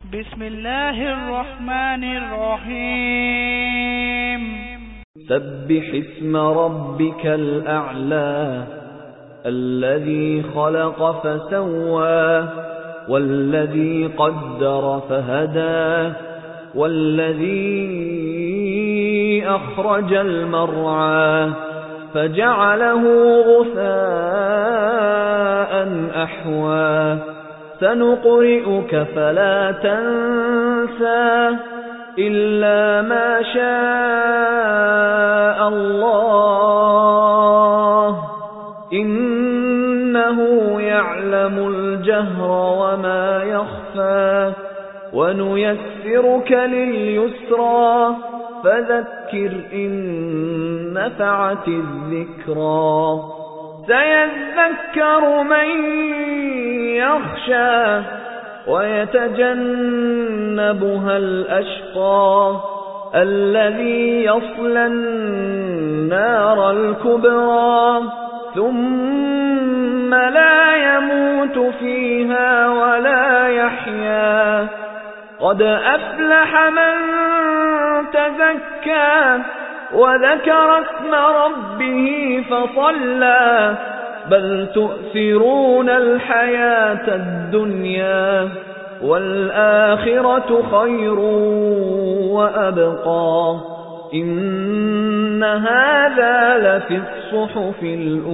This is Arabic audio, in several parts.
بسم الله الرحمن الرحيم سبح اسم ربك الأعلى الذي خلق فسوى والذي قدر فهدى والذي أخرج المرعى فجعله غثاء أحوى سنقرئك فلا تنسى إلا ما شاء الله إنه يعلم الجهر وما يخفى ونيسرك لليسرى فذكر إن نفعت الذكرى سيذكر من يخشى ويتجنبها الأشقى الذي يصلى النار الكبرى ثم لا يموت فيها ولا يحيا قد أفلح من تزكى وذكر اسم ربه فصلى بل تؤثرون الحياة الدنيا والآخرة خير وأبقى إن هذا لفي الصحف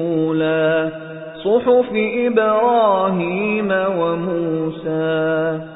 الأولى صحف إبراهيم وموسى